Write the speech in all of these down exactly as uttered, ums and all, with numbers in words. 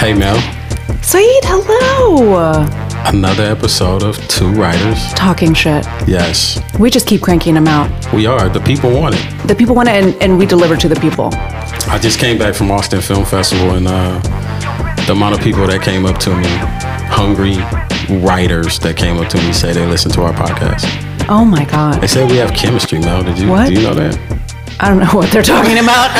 Hey, Mel. Saeed, hello. Another episode of Two Writers Talking Shit. Yes. We just keep cranking them out. We are. The people want it. The people want it, and, and we deliver to the people. I just came back from Austin Film Festival, and uh, the amount of people that came up to me, hungry writers that came up to me, say they listen to our podcast. Oh my God. They said we have chemistry, Mel. Did you, What? do you know that? I don't know what they're talking about.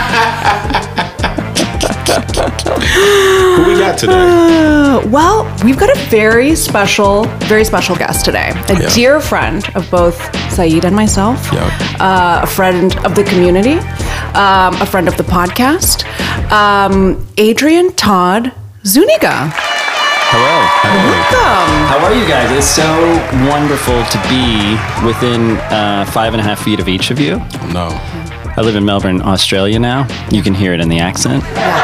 Who we got today? Uh, well, we've got a very special, very special guest today. A Yeah. dear friend of both Saeed and myself. Yeah. Uh, a friend of the community. Um, a friend of the podcast. Um, Adrian Todd Zuniga. Hello. Welcome. How are you guys? It's so wonderful to be within uh, five and a half feet of each of you. No. I live in Melbourne, Australia now. You can hear it in the accent.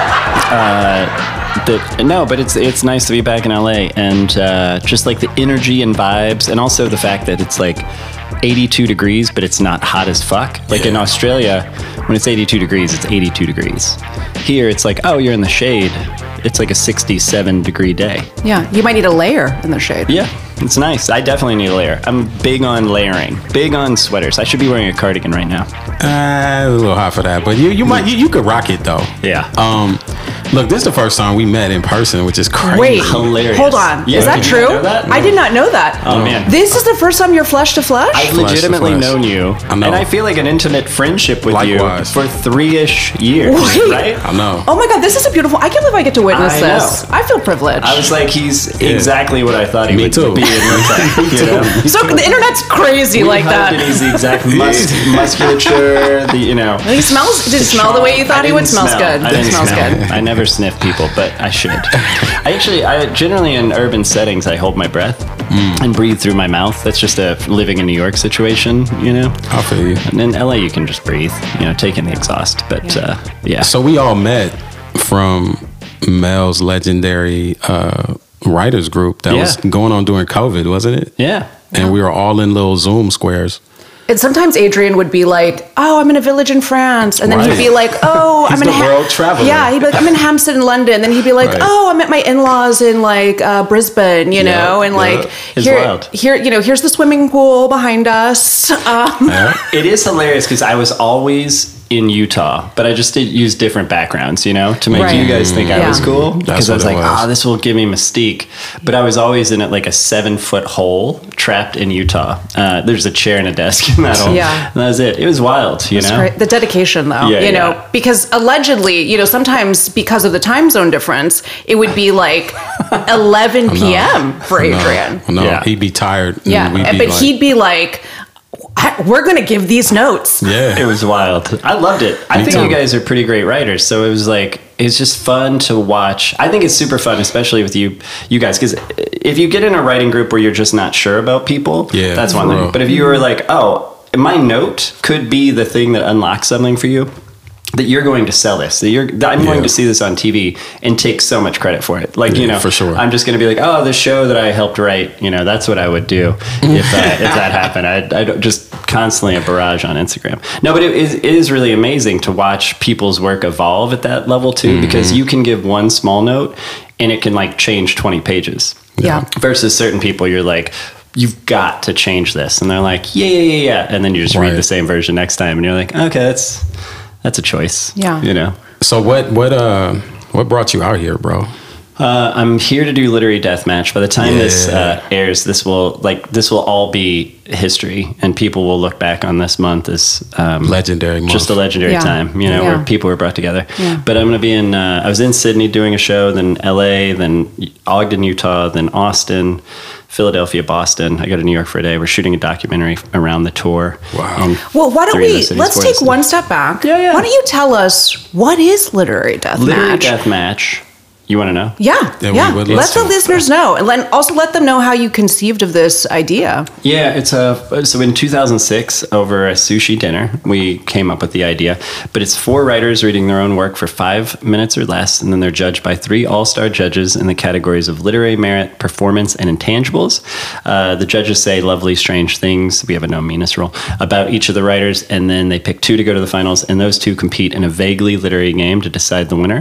Uh, the, no, but it's it's nice to be back in L A, and uh, just like the energy and vibes, and also the fact that it's like eighty-two degrees, but it's not hot as fuck. Like Yeah. in Australia, when it's eighty-two degrees, it's eighty-two degrees. Here, it's like, oh, you're in the shade. It's like a sixty-seven degree day. Yeah, you might need a layer in the shade. Yeah, it's nice. I definitely need a layer. I'm big on layering, big on sweaters. I should be wearing a cardigan right now. Uh, a little hot for that, but you you might you, you could rock it though. Yeah. Um, look, this is the first time we met in person, which is crazy. Wait, Hilarious. hold on. Yeah, Is that did you true? not know that? I did not know that. Oh, man. This is the first time you're flesh to flesh? I've Flesh to legitimately flesh. known you, I know. and I feel like an intimate friendship with Likewise. you for three-ish years, Wait. right? I know. Oh my God, this is a beautiful. I can't believe I get to witness I this. know. I feel privileged. I was like, he's Yeah. exactly what I thought he Me would too. be in real time. You know? so the internet's crazy We like hugged that. and he's the exact mus- musculature, the, you know. He smells. Did it smell the way you thought I he would? didn't Smells smell. good. I It didn't smells smell. good. I never sniff people, but I should. I actually, I generally in urban settings, I hold my breath and breathe through my mouth. That's just a living in New York situation, you know. I feel you. And in L A, you can just breathe, you know, take in the exhaust. But Yeah. uh, yeah, So we all met from Mel's legendary uh, writers group that Yeah. was going on during COVID, wasn't it? yeah. And we were all in little Zoom squares. And sometimes Adrian would be like, "Oh, I'm in a village in France," and then Right. he'd be like, "Oh, He's I'm in the world traveler. Yeah, he'd be like, "I'm in Hampstead in London." Then he'd be like, Right. "Oh, I'm at my in-laws in like uh, Brisbane," you Yeah, know, and yeah. like It's here, wild. here, you know, here's the swimming pool behind us. Um, Yeah. It is hilarious because I was always in Utah, but I just did use different backgrounds, you know, to make Right. you guys think I Yeah. was cool. Because I what was it like, was. ah, this will give me mystique. But I was always in it like a seven foot hole trapped in Utah. Uh, there's a chair and a desk in that hole. Yeah. And that was it. It was wild, you know? Right. The dedication, though, Yeah, you know, yeah. because allegedly, you know, sometimes because of the time zone difference, it would be like eleven p.m. for Adrian. No, no, Yeah. he'd be tired. and Yeah, we'd be but like, he'd be like, "I- "We're going to give these notes." yeah. It was wild. I loved it. I Me think too. you guys are pretty great writers. So it was like, it's just fun to watch. I think it's super fun, especially with you you guys. Because if you get in a writing group where you're just not sure about people, Yeah, that's for one thing. real. But if you were like, oh, my note could be the thing that unlocks something for you, that you're going to sell this, that you're, that I'm Yeah. going to see this on T V and take so much credit for it. Like, you Yeah, know, for sure. I'm just going to be like, oh, the show that I helped write, you know, that's what I would do if, uh, if that happened. I'd, I'd just constantly a barrage on Instagram. No, but it is, it is really amazing to watch people's work evolve at that level too, Mm-hmm. because you can give one small note and it can like change twenty pages. Yeah. Versus certain people, you're like, you've got to change this. And they're like, yeah, yeah, yeah, yeah. And then you just Right. read the same version next time and you're like, okay, that's, that's a choice. Yeah. You know? So what what uh what brought you out here, bro? Uh, I'm here to do Literary Deathmatch. By the time Yeah. this uh, airs, this will like this will all be history, and people will look back on this month as um, Legendary month. just a legendary Yeah. time. You know, Yeah. where people were brought together. Yeah. But I'm going to be in. Uh, I was in Sydney doing a show, then L A, then Ogden, Utah, then Austin, Philadelphia, Boston. I go to New York for a day. We're shooting a documentary around the tour. Wow. And Well, why don't three of we, those cities, let's four of take those cities. one step back. Yeah, yeah. Why don't you tell us, what is Literary Deathmatch? Literary Deathmatch. You want to know? Yeah, Yeah, we yeah. would Let love the to. listeners know, and then also let them know how you conceived of this idea. Yeah, it's a so in two thousand six over a sushi dinner we came up with the idea, but it's four writers reading their own work for five minutes or less, and then they're judged by three all-star judges in the categories of literary merit, performance, and intangibles. Uh, the judges say lovely, strange things. We have a no meanness rule about each of the writers, and then they pick two to go to the finals, and those two compete in a vaguely literary game to decide the winner.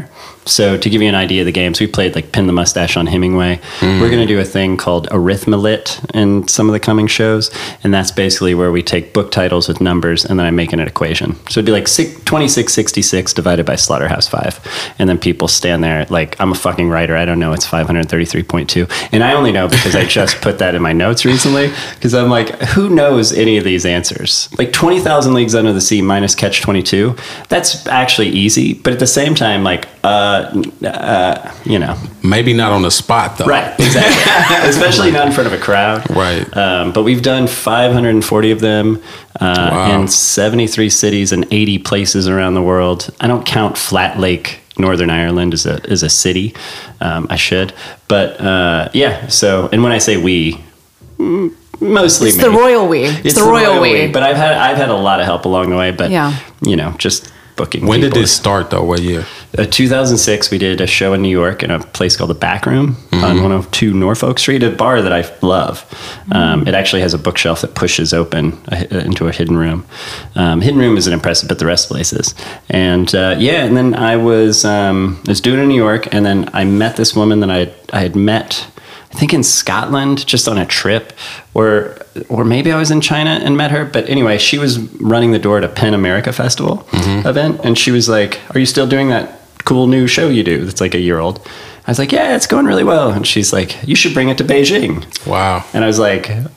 So to give you an idea of the games, we played like Pin the Mustache on Hemingway. Mm. We're going to do a thing called Arithmelit in some of the coming shows. And that's basically where we take book titles with numbers and then I make an equation. So it'd be like twenty-six sixty-six divided by Slaughterhouse five. And then people stand there like, I'm a fucking writer. I don't know. It's five hundred thirty-three point two. And I only know because I just put that in my notes recently. Because I'm like, who knows any of these answers? Like twenty thousand Leagues Under the Sea minus Catch twenty-two. That's actually easy. But at the same time, like, uh, uh, you know. Maybe not on the spot, though. Right, exactly. Especially not in front of a crowd. Right. Um, but we've done five hundred forty of them uh, wow. in seventy-three cities and eighty places around the world. I don't count Flat Lake, Northern Ireland as a, as a city. Um, I should. But, uh, yeah, so, and when I say we, mostly it's me. the royal we. It's, it's the, the royal, royal we. we. But I've had I've had a lot of help along the way. But, yeah. you know, just booking When people. did this start, though? What year? Uh, two thousand six, we did a show in New York in a place called the Back Room Mm-hmm. on one oh two Norfolk Street, a bar that I love. Um, mm-hmm. It actually has a bookshelf that pushes open a, into a hidden room. Um, hidden room isn't impressive, but the rest of the places. And uh, yeah, and then I was um, I was doing it in New York, and then I met this woman that I I had met, I think in Scotland, just on a trip, or or maybe I was in China and met her. But anyway, she was running the door to Pen America Festival mm-hmm. event, and she was like, "Are you still doing that cool new show you do that's like a year old?" I was like, "Yeah, it's going really well." And she's like, "You should bring it to Beijing." Wow. And I was like, uh,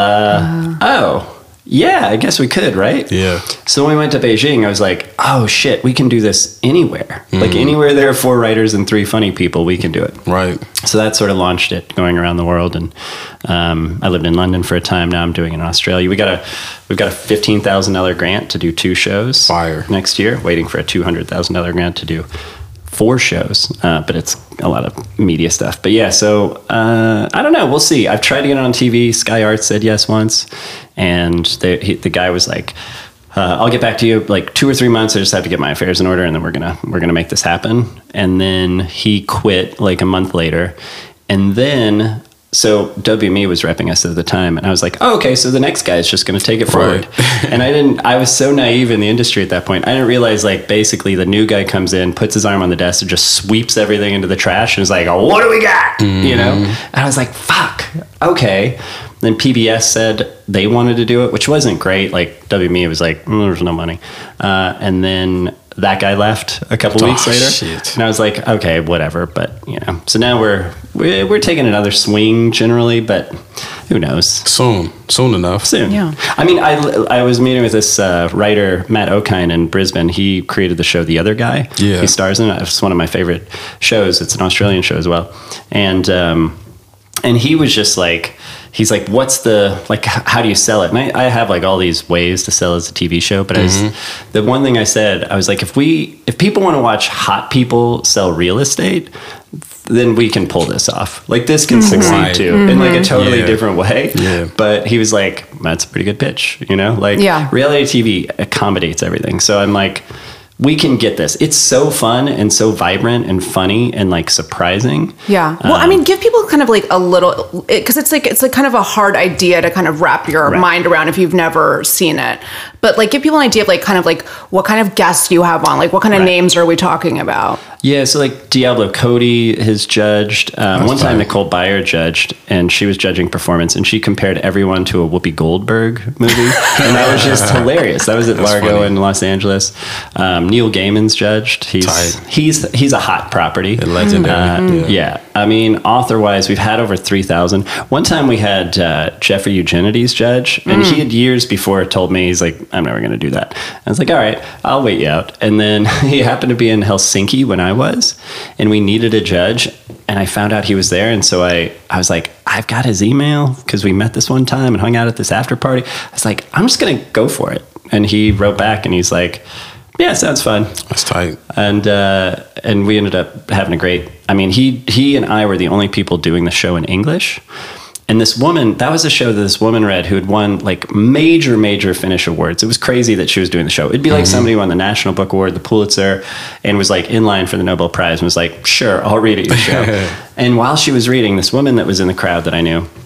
uh. oh, yeah, I guess we could, right? Yeah. So when we went to Beijing, I was like, oh shit, we can do this anywhere. Mm. Like anywhere there are four writers and three funny people, we can do it. Right. So that sort of launched it, going around the world. And um, I lived in London for a time. Now I'm doing it in Australia. We got a we've got a fifteen thousand dollars grant to do two shows. Fire. Next year. Waiting for a two hundred thousand dollars grant to do four shows, uh, but it's a lot of media stuff. But yeah, so uh, I don't know. We'll see. I've tried to get it on T V. Sky Arts said yes once, and they, he, the guy was like, uh, "I'll get back to you like two or three months. I just have to get my affairs in order, and then we're gonna we're gonna make this happen." And then he quit like a month later, and then. So W M E was repping us at the time, and I was like, "Oh, okay. So the next guy is just going to take it forward." Right. And I didn't. I was so naive in the industry at that point. I didn't realize, like, basically the new guy comes in, puts his arm on the desk, and just sweeps everything into the trash, and is like, "Oh, what do we got?" Mm-hmm. You know. And I was like, "Fuck, okay." Then P B S said they wanted to do it, which wasn't great. Like W M E was like, mm, "There's no money," uh, and then. That guy left a couple oh, weeks later, shit. And I was like, okay, whatever. But you know, so now we're we're, we're taking another swing generally, but who knows? Soon, soon enough. Soon. Yeah. I mean, I, I was meeting with this uh, writer Matt Okine in Brisbane. He created the show The Other Guy. Yeah. He stars in it. It's one of my favorite shows. It's an Australian show as well, and um, and he was just like. He's like, what's the, like, how do you sell it? And I, I have like all these ways to sell as a T V show, but mm-hmm. I was, the one thing I said, I was like, if we, if people want to watch hot people sell real estate, then we can pull this off. Like this can succeed right. too Mm-hmm. in like a totally yeah. different way. Yeah. But he was like, that's a pretty good pitch, you know, like yeah. reality T V accommodates everything. So I'm like, we can get this. It's so fun and so vibrant and funny and like surprising. Yeah. Well, um, I mean, give people kind of like a little, because it, it's like, it's like kind of a hard idea to kind of wrap your right. mind around if you've never seen it. But like give people an idea of like kind of like what kind of guests you have on, like what kind of right. names are we talking about? Yeah, so like Diablo Cody has judged. Um, one time Nicole Byer judged, and she was judging performance, and she compared everyone to a Whoopi Goldberg movie, and that was just hilarious. That was at That's Largo funny. in Los Angeles. Um, Neil Gaiman's judged. He's Tight. he's he's a hot property. And legendary. Uh, yeah. yeah, I mean, author-wise, we've had over three thousand. One time we had uh, Jeffrey Eugenides judge, and mm. he had years before told me, he's like, I'm never going to do that. I was like, all right, I'll wait you out. And then he happened to be in Helsinki when I was, and we needed a judge, and I found out he was there, and so I, I was like, I've got his email, because we met this one time and hung out at this after party. I was like, I'm just going to go for it. And he wrote back, and he's like, yeah, sounds fun. That's tight. And uh, and we ended up having a great, I mean, he he and I were the only people doing the show in English. And this woman, that was a show that this woman read who had won like major, major Finnish awards. It was crazy that she was doing the show. It'd be like mm-hmm. somebody won the National Book Award, the Pulitzer, and was like in line for the Nobel Prize and was like, sure, I'll read at your show. And while she was reading, this woman that was in the crowd that I knew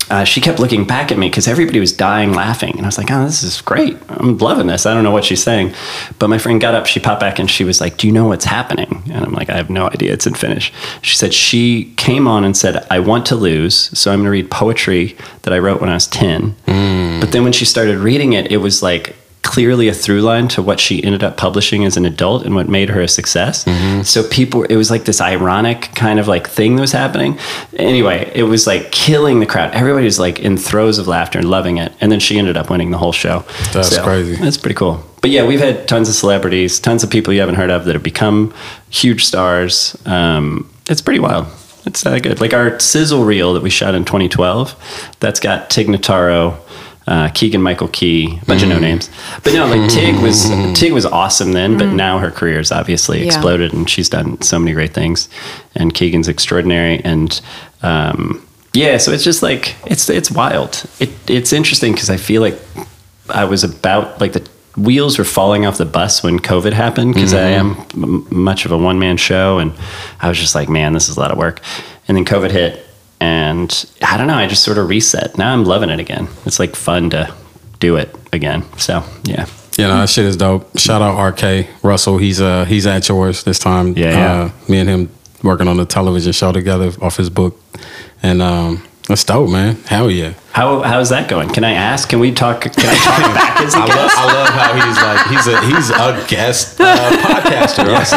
uh, she kept looking back at me because everybody was dying laughing. And I was like, oh, this is great. I'm loving this. I don't know what she's saying. But my friend got up, she popped back and she was like, do you know what's happening? And I'm like, I have no idea. It's in Finnish. She said she came on and said, I want to lose. So I'm going to read poetry that I wrote when I was ten. Mm. But then when she started reading it, it was like clearly a through line to what she ended up publishing as an adult and what made her a success. Mm-hmm. So people, it was like this ironic kind of like thing that was happening. Anyway, it was like killing the crowd. Everybody was like in throes of laughter and loving it. And then she ended up winning the whole show. That's so crazy. That's pretty cool. But yeah, we've had tons of celebrities, tons of people you haven't heard of that have become huge stars. Um, it's pretty wild. It's that good. Like our sizzle reel that we shot in twenty twelve, that's got Tig Notaro, Uh, Keegan Michael Key, a bunch mm. of no names, but no, like Tig was Tig was awesome then, but mm. now her career's obviously yeah. exploded, and she's done so many great things. And Keegan's extraordinary, and um, yeah, so it's just like it's it's wild. It it's interesting because I feel like I was about like the wheels were falling off the bus when COVID happened because mm-hmm. I am m- much of a one man show, and I was just like, man, this is a lot of work. And then COVID hit. And I don't know, I just sort of reset. Now I'm loving it again. It's like fun to do it again. So, yeah. You know, that shit is dope. Shout out R K Russell. He's uh he's at yours this time. Yeah, yeah. Uh, me and him working on the television show together off his book. And um, that's dope, man. Hell yeah. How how's that going? Can I ask? Can we talk? Can I talk back as a I guest? Love, I love how he's like he's a he's a guest uh, podcaster also.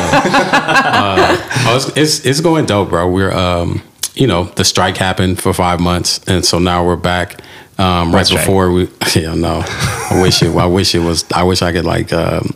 uh, oh, it's, it's it's going dope, bro. We're um. You know, the strike happened for five months, and so now we're back. Um, right before we, yeah, no, I wish it. I wish it was. I wish I could like um,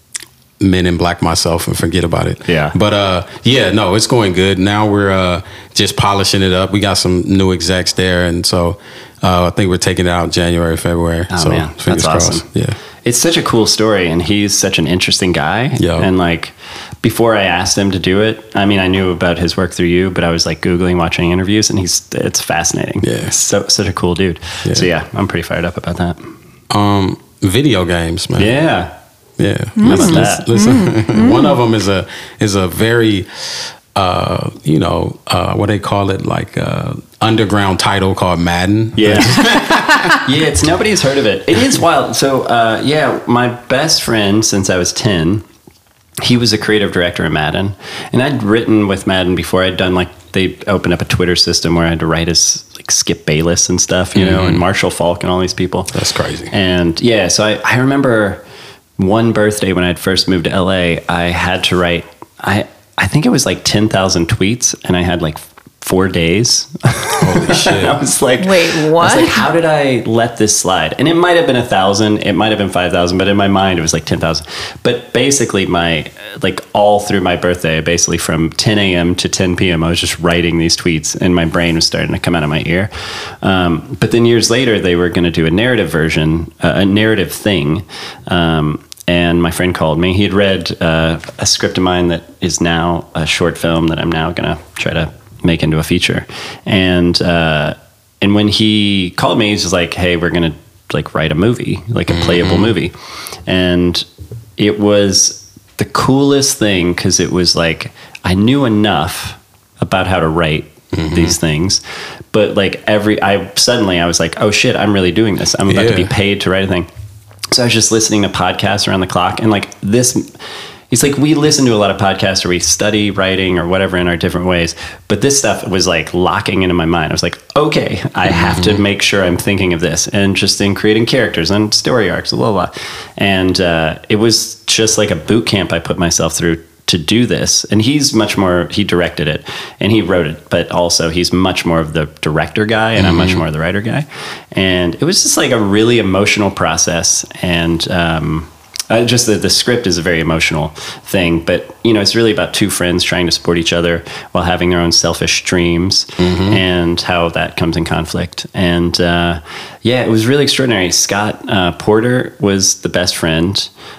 Men in Black myself and forget about it. Yeah. But uh, yeah, no, it's going good. Now we're uh, just polishing it up. We got some new execs there, and so uh, I think we're taking it out January, February. Oh so man, fingers that's crossed. awesome. Yeah. It's such a cool story, and he's such an interesting guy. Yeah. And like, before I asked him to do it, I mean, I knew about his work through you, but I was like Googling, watching interviews, and he's, it's fascinating. Yeah. So, such a cool dude. Yeah. So yeah, I'm pretty fired up about that. Um, video games, man. Yeah. Yeah. Mm. Listen, that? listen. Mm. One of them is a, is a very, uh, you know, uh, what they call it, like uh, underground title called Madden. Yeah. Yeah, it's nobody's heard of it. It is wild. So, uh, yeah, my best friend since I was ten, he was a creative director at Madden. And I'd written with Madden before. I'd done, like, they opened up a Twitter system where I had to write as, like, Skip Bayless and stuff, you mm-hmm. know, and Marshall Falk and all these people. That's crazy. And, yeah, so I, I remember one birthday when I'd first moved to L A, I had to write, I, I think it was, like, ten thousand tweets, and I had, like, four days. Holy shit. I was like, wait, what? I was like, how did I let this slide? And it might have been a thousand, it might have been five thousand, but in my mind it was like ten thousand. But basically my, like all through my birthday, basically from ten a.m. to ten p.m., I was just writing these tweets and my brain was starting to come out of my ear. Um, but then years later, they were going to do a narrative version, uh, a narrative thing. Um, And my friend called me. He had read uh, a script of mine that is now a short film that I'm now going to try to make into a feature. And uh, and when he called me, he's just like, hey, we're going to like write a movie, like a playable mm-hmm. movie. And it was the coolest thing because it was like, I knew enough about how to write mm-hmm. these things. But like every, I suddenly I was like, oh shit, I'm really doing this. I'm about yeah. to be paid to write a thing. So I was just listening to podcasts around the clock, and like this, it's like we listen to a lot of podcasts or we study writing or whatever in our different ways, but this stuff was like locking into my mind. I was like, okay, I have to make sure I'm thinking of this, and just in creating characters and story arcs, blah, blah, blah. And uh, it was just like a boot camp I put myself through to do this. And he's much more, he directed it and he wrote it, but also he's much more of the director guy and mm-hmm. I'm much more of the writer guy. And it was just like a really emotional process. And um, uh, just the, the script is a very emotional thing, but you know, it's really about two friends trying to support each other while having their own selfish dreams mm-hmm. and how that comes in conflict. And uh, yeah, it was really extraordinary. Scott uh, Porter was the best friend.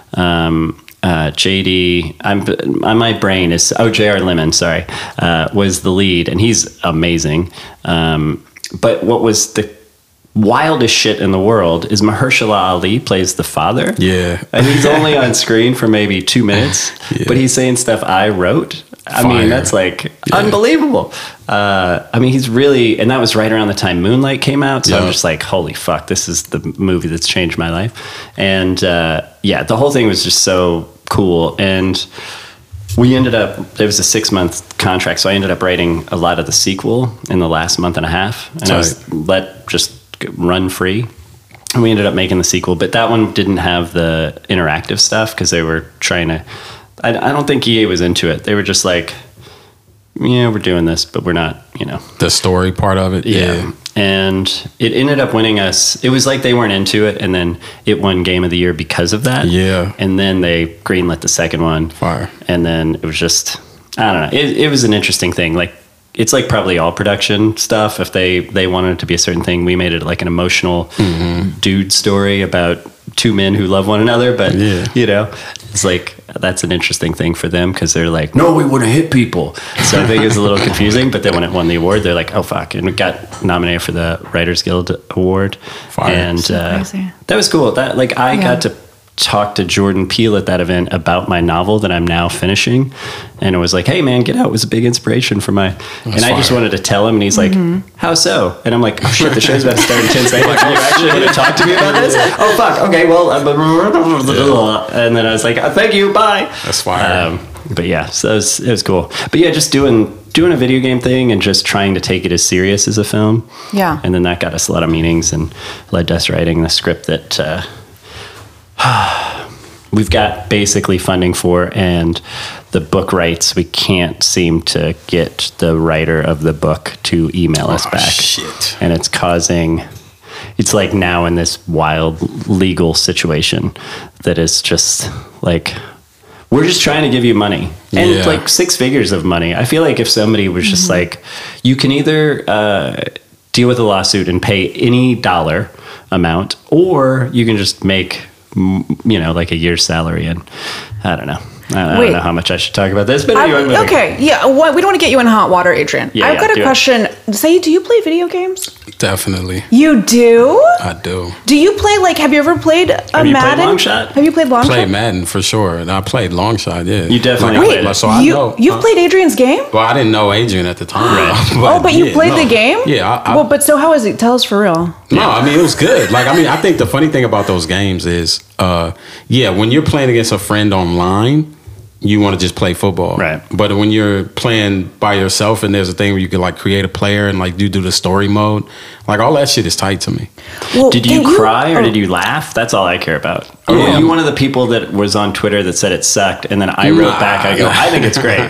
Um, Uh, J D, I'm, my brain is, oh, J R Lemon, sorry, uh, was the lead, and he's amazing. Um, but what was the wildest shit in the world is Mahershala Ali plays the father. Yeah. And he's only on screen for maybe two minutes, Yeah. but he's saying stuff I wrote. I Fire. mean, that's like Yeah. unbelievable. Uh, I mean, he's really, and that was right around the time Moonlight came out. So Yeah. I'm just like, holy fuck, this is the movie that's changed my life. And uh, yeah, the whole thing was just so cool. And we ended up, it was a six month contract. So I ended up writing a lot of the sequel in the last month and a half. And I was let just run free. And we ended up making the sequel. But that one didn't have the interactive stuff because they were trying to, I, I don't think E A was into it. They were just like, yeah, we're doing this, but we're not, you know. The story part of it. Yeah. Yeah. And it ended up winning us. It was like they weren't into it, and then it won Game of the Year because of that. Yeah. And then they greenlit the second one. Fire. And then it was just, I don't know. It, it was an interesting thing. Like, it's like probably all production stuff. If they, they wanted it to be a certain thing, we made it like an emotional Mm-hmm. dude story about two men who love one another. But, Yeah. you know, it's like, that's an interesting thing for them because they're like, no, we want to hit people. So I think it's a little confusing. But then when it won the award, they're like, oh, fuck. And we got nominated for the Writers Guild Award. Fire. And So uh, crazy. that was cool. That like I Yeah. got to talk to Jordan Peele at that event about my novel that I'm now finishing, and it was like, hey man, Get Out was a big inspiration for my and I just fire. wanted to tell him, and he's like, how so? And I'm like, oh shit, the show's about to start in ten seconds. Like, you actually want to talk to me about this? Oh fuck, okay, well uh, and then I was like, oh, thank you, bye. That's fire. Um, but yeah, so it was, it was cool. But yeah, just doing doing a video game thing and just trying to take it as serious as a film. Yeah. And then that got us a lot of meetings and led to us writing the script that uh, we've got basically funding for, and the book rights, we can't seem to get the writer of the book to email us Oh, back. shit. And it's causing, it's like now in this wild legal situation that is just like, we're just trying to give you money, and Yeah. like six figures of money. I feel like if somebody was just like, you can either uh, deal with a lawsuit and pay any dollar amount, or you can just make, m- you know, like a year's salary. And I don't know. I, I Wait. don't know how much I should talk about this, but I- anyway. moving- okay, yeah. Well, we don't want to get you in hot water, Adrian. Yeah, I've yeah, got do a it. question. Say, do you play video games? Definitely. You do? I do. Do you play like? Have you ever played a Have you played Madden? Long Shot? Have you played Long Played Shot? Madden for sure. And I played long shot, yeah. You definitely Like, I played played- it. So I you know. you've huh? played Adrian's game? Well, I didn't know Adrian at the time. Right. Oh, but you yeah, played no. the game? Yeah. I, I, well, but so how is it? Tell us for real. No, I mean it was good. Like I mean, I think the funny thing about those games is, uh, yeah, when you're playing against a friend online, you want to just play football, Right. But when you're playing by yourself, and there's a thing where you can like create a player and like you do the story mode, like all that shit is tight to me. Well, Did can you cry or oh, did you laugh? That's all I care about. Oh, Or yeah. were you one of the people that was on Twitter that said it sucked, and then I wrote Nah. back, I go, I think it's great.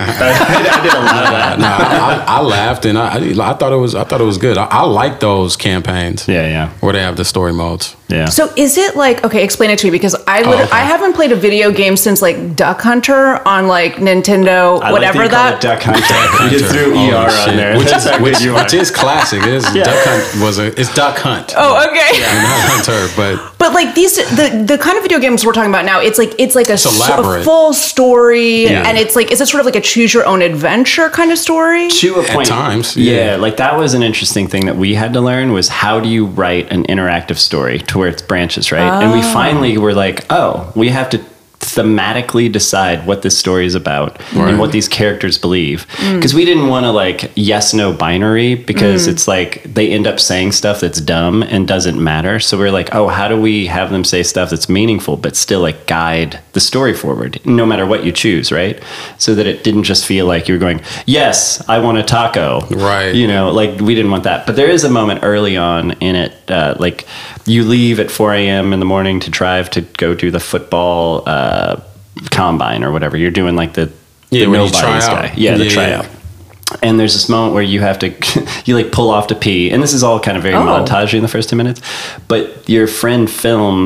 I did a lot of that. Nah, I, I laughed and I, I, I thought it was, I thought it was good. I, I like those campaigns, Yeah, yeah, where they have the story modes. yeah. So is it like, okay, explain it to me, because I lit- Oh, okay. I haven't played a video game since like Duck Hunter on like Nintendo, I whatever like that. that. Duck Hunter. You just threw Oh, E R on shit. there. which That's is how which, good you are. which is classic. It is Yeah. Duck Hunt was a it's Duck Hunt. Oh, okay. and not Hunter, but But like these, the the kind of video games we're talking about now, it's like it's like a, so- a elaborate. full story, Yeah. and it's like, is it sort of like a choose your own adventure kind of story? To a At point. times, yeah. yeah. Like that was an interesting thing that we had to learn was how do you write an interactive story to where it's branches, right? And we finally were like, oh, we have to thematically decide what this story is about Right. and what these characters believe. Because we didn't want to like yes, no binary because it's like they end up saying stuff that's dumb and doesn't matter. So we're like, oh, how do we have them say stuff that's meaningful but still like guide the story forward no matter what you choose, right? So that it didn't just feel like you were going, yes, I want a taco. Right. You know, like we didn't want that. But there is a moment early on in it, uh, like you leave at four a.m. in the morning to drive to go do the football uh, combine or whatever. You're doing like the, Yeah, the when you try nobodies out. guy. Yeah, the Yeah, tryout. yeah. And there's this moment where you have to, you like pull off to pee. And this is all kind of very Oh. montagey in the first two minutes. But your friend films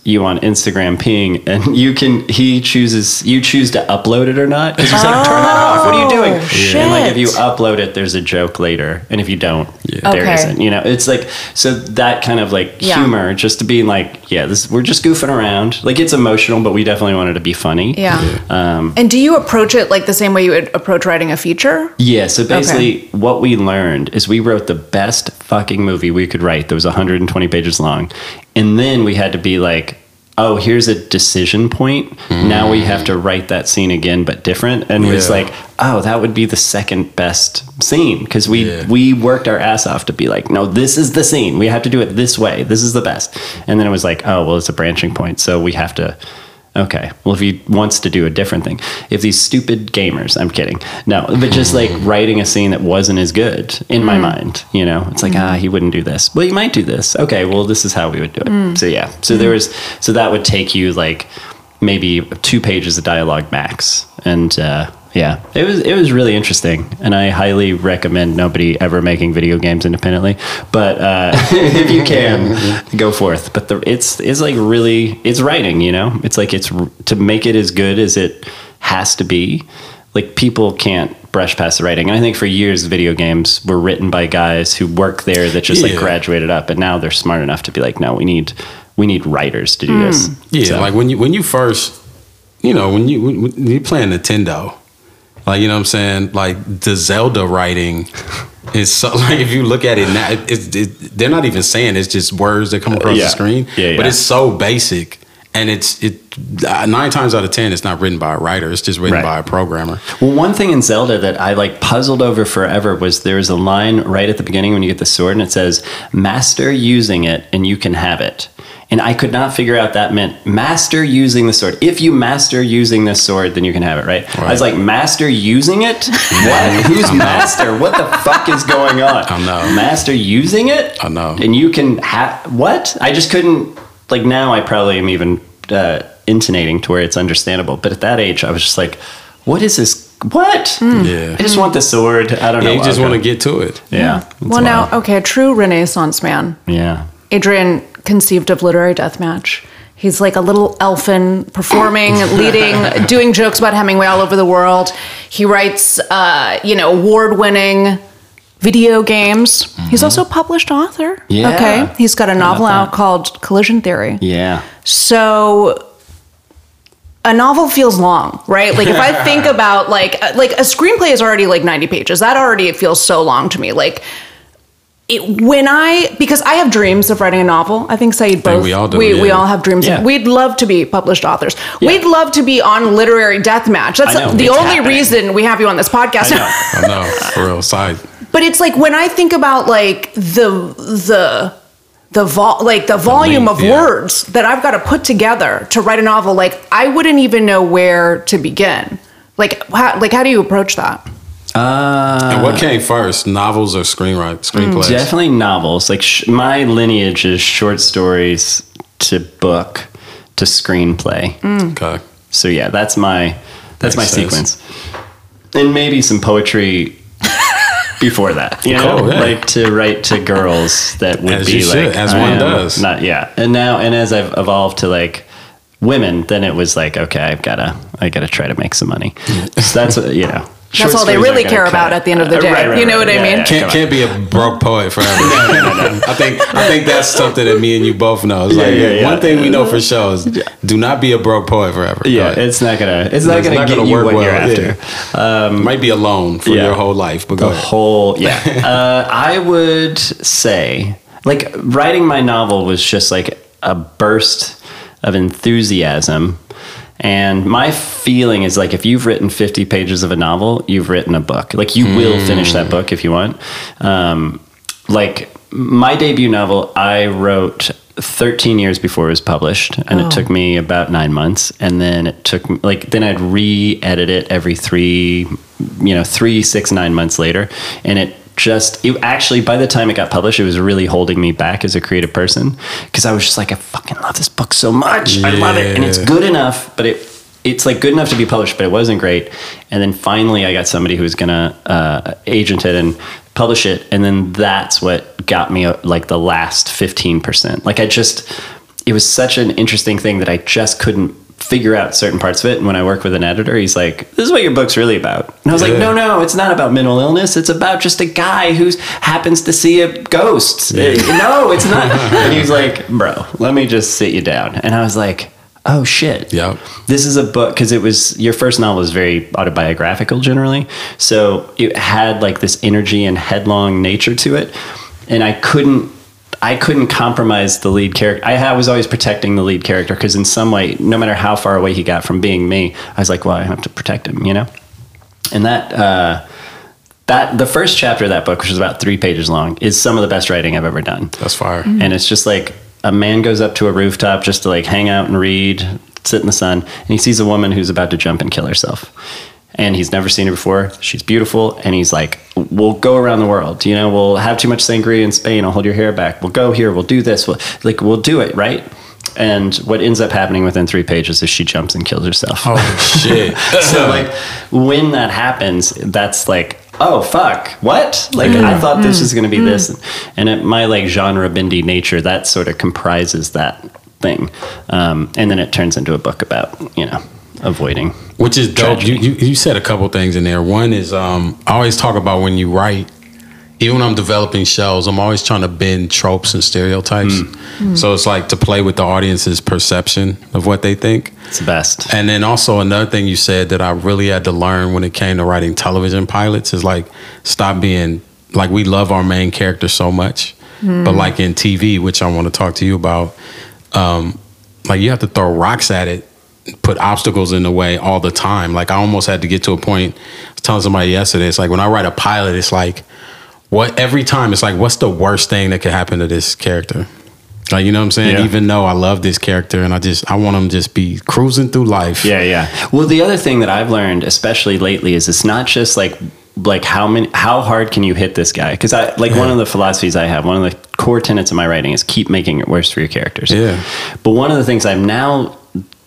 you on Instagram ping, and you can he chooses you choose to upload it or not, because he's like, turn that off, what are you doing? shit. And like if you upload it, there's a joke later, and if you don't, Yeah. there Okay. isn't. You know, it's like, so that kind of like Yeah. humor, just to be like, yeah, this we're just goofing around. Like, it's emotional, but we definitely wanted to be funny. Yeah. Um, And do you approach it like the same way you would approach writing a feature? Yeah, so basically what we learned is we wrote the best fucking movie we could write that was one hundred twenty pages long. And then we had to be like, oh, here's a decision point. Now we have to write that scene again, but different. And it was Yeah. like, oh, that would be the second best scene. Because we, Yeah. we worked our ass off to be like, no, this is the scene. We have to do it this way. This is the best. And then it was like, oh, well, it's a branching point. So we have to... Okay. Well, if he wants to do a different thing, if these stupid gamers, I'm kidding. No, but just like writing a scene that wasn't as good in my mind, you know, it's like, ah, he wouldn't do this. Well, he might do this. Okay. Well, this is how we would do it. So yeah. So there was, so that would take you like maybe two pages of dialogue max. And, uh, yeah, it was it was really interesting, and I highly recommend nobody ever making video games independently. But uh, if you can, go forth. But the, it's it's like really it's writing, you know. It's like it's to make it as good as it has to be. Like, people can't brush past the writing. And I think for years, video games were written by guys who work there that just like Yeah. graduated up, and now they're smart enough to be like, no, we need we need writers to do this. Yeah, So- like when you when you first, you know, when you when, when you play Nintendo, like, you know what I'm saying, like the Zelda writing is so, like, if you look at it now, it, it, it, they're not even saying, it's just words that come across Yeah. the screen. Yeah, But yeah. it's so basic, and it's it uh, nine times out of ten, it's not written by a writer. It's just written Right. by a programmer. Well, one thing in Zelda that I like puzzled over forever was there's a line right at the beginning when you get the sword, and it says, "Master using it, and you can have it." And I could not figure out that meant master using the sword. If you master using this sword, then you can have it, right? I was like, master using it? What? Who's master? What the fuck is going on? I know. Master using it? I know. And you can have what? I just couldn't. Like, now I probably am even uh, intonating to where it's understandable. But at that age, I was just like, what is this? What? Yeah. I just want the sword. I don't Yeah, know. you just Okay. want to get to it. Yeah. Well, now, okay, a true Renaissance man. Yeah. Adrian conceived of literary deathmatch. He's like a little elfin performing, leading, doing jokes about Hemingway all over the world. He writes, uh, you know, award-winning video games. He's also a published author. Yeah. Okay. He's got a novel about out that? called Collision Theory. Yeah. So a novel feels long, right? Like if I think about like like a screenplay is already like ninety pages. That already feels so long to me. Like it, when I because I have dreams of writing a novel. I think Saeed both we all do, we, we yeah. all have dreams. Yeah. Of, we'd love to be published authors. Yeah. We'd love to be on Literary Deathmatch. That's I know, the it's only happening. reason we have you on this podcast. I know. I know, for real. Side. But it's like when I think about like the the the vol- like the volume length, of yeah. words that I've got to put together to write a novel, like I wouldn't even know where to begin. Like how like how do you approach that? Uh, And what came first, novels or screenwrite screenplays? definitely novels. Like sh- my lineage is short stories to book to screenplay. Okay. So yeah, that's my that's Makes my sense. sequence. And maybe some poetry before that, you know, Cool, yeah. like to write to girls that would As be you should, like as I one am does. Not yeah. And now and as I've evolved to like women, then it was like, okay, I've gotta I gotta try to make some money. So that's what, you know. short That's all they stories really are care gonna about cut at the end of the it. day. Right, right, You know right. what I Yeah, mean? yeah, Can't come can't be a broke poet forever. I think I think that's something that me and you both know. It's Yeah, like yeah, yeah. one thing we know for sure is do not be a broke poet forever. Yeah, Go ahead. it's not gonna it's not It's gonna not get gonna you work what well, you're after. yeah. might be alone for Yeah. your whole life, but go The ahead. whole yeah. uh, I would say like writing my novel was just like a burst of enthusiasm. And my feeling is like if you've written fifty pages of a novel, you've written a book. Like you will finish that book if you want. Um, like my debut novel, I wrote thirteen years before it was published, and it took me about nine months. And then it took me like then I'd re-edit it every three, you know, three, six, nine months later, and it. Just it actually by the time it got published, it was really holding me back as a creative person because I was just like, I fucking love this book so much. I love it, and it's Yeah. good enough, but it it's like good enough to be published, but it wasn't great. And then finally, I got somebody who was gonna uh, agent it and publish it, and then that's what got me uh, like the last fifteen percent. Like I just it was such an interesting thing that I just couldn't figure out certain parts of it. And when I work with an editor, he's like, this is what your book's really about. And I was yeah. like, no, no, it's not about mental illness. It's about just a guy who happens to see a ghost. Yeah. No, it's not. And he was like, bro, let me just sit you down. And I was like, oh shit. Yep. This is a book, because it was, your first novel is very autobiographical generally. So it had like this energy and headlong nature to it. And I couldn't, I couldn't compromise the lead character. I was always protecting the lead character, because in some way, no matter how far away he got from being me, I was like, well, I have to protect him, you know? And that, uh, that the first chapter of that book, which is about three pages long, is some of the best writing I've ever done. That's fire. Mm-hmm. And it's just like, a man goes up to a rooftop just to like hang out and read, sit in the sun, and he sees a woman who's about to jump and kill herself. And he's never seen her before. She's beautiful. And he's like, we'll go around the world. You know, we'll have too much sangria in Spain. I'll hold your hair back. We'll go here. We'll do this. We'll, like, we'll do it, right? And what ends up happening within three pages is she jumps and kills herself. Oh, shit. So, like, when that happens, that's like, oh, fuck, what? Like, mm. I thought this mm. was going to be mm. this. And at my, like, genre-bendy nature, that sort of comprises that thing. Um, and then it turns into a book about, you know, avoiding. Which is dope. You, you, you said a couple things in there. One is, um, I always talk about when you write, even when I'm developing shows, I'm always trying to bend tropes and stereotypes. Mm. Mm. So it's like to play with the audience's perception of what they think. It's the best. And then also another thing you said that I really had to learn when it came to writing television pilots is like, stop being, like, we love our main character so much. Mm. But like in T V, which I want to talk to you about, um, like you have to throw rocks at it, put obstacles in the way all the time. Like I almost had to get to a point, I was telling somebody yesterday, it's like when I write a pilot, it's like, what every time it's like, what's the worst thing that could happen to this character? Like, you know what I'm saying? Yeah. Even though I love this character and I just, I want him to just be cruising through life. Yeah, yeah. Well, the other thing that I've learned, especially lately, is it's not just like, like how many, how hard can you hit this guy? Because I, like yeah. one of the philosophies I have, one of the core tenets of my writing is keep making it worse for your characters. Yeah. But one of the things I'm now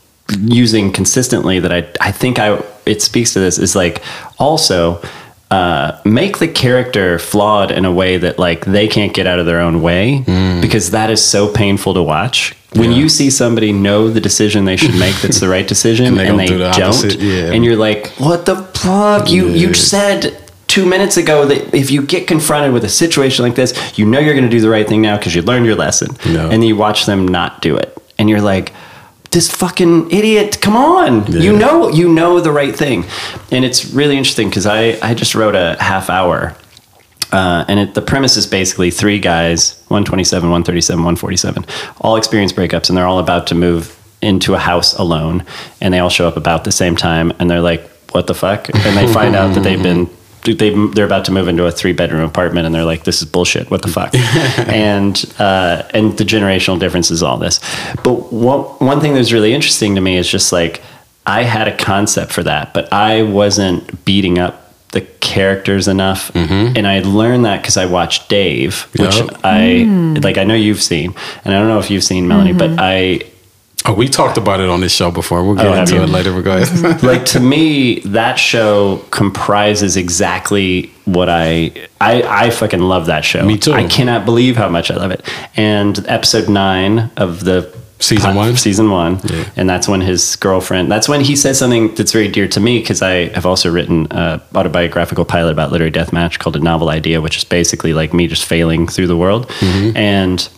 using consistently that I, I think I, it speaks to this is like also, Uh, make the character flawed in a way that like they can't get out of their own way, mm. because that is so painful to watch. When yeah. you see somebody know the decision they should make that's the right decision and they, and they do the don't, yeah. and you're like, what the fuck? You yeah. you said two minutes ago that if you get confronted with a situation like this, you know you're going to do the right thing now because you learned your lesson, no. and then you watch them not do it, and you're like, this fucking idiot, come on. Yeah. You know, you know the right thing. And it's really interesting because I, I just wrote a half hour uh, and it, the premise is basically three guys, one twenty-seven, one thirty-seven, one forty-seven, all experience breakups, and they're all about to move into a house alone, and they all show up about the same time, and they're like, what the fuck? And they find out that they've been They, they're about to move into a three bedroom apartment, and they're like, this is bullshit. What the fuck? and uh, and the generational difference is all this. But one, one thing that's really interesting to me is just like, I had a concept for that, but I wasn't beating up the characters enough. Mm-hmm. And I learned that because I watched Dave, which yep. I, mm. like, I know you've seen, and I don't know if you've seen, Melanie, mm-hmm. but I... Oh, we talked about it on this show before. We'll get oh, into it later. We're going. Like, to me, that show comprises exactly what I, I I fucking love that show. Me too. I cannot believe how much I love it. And episode nine of the season pod, one, season one, yeah. and that's when his girlfriend. That's when he says something that's very dear to me, because I have also written an autobiographical pilot about literary deathmatch called A Novel Idea, which is basically like me just failing through the world. Mm-hmm. And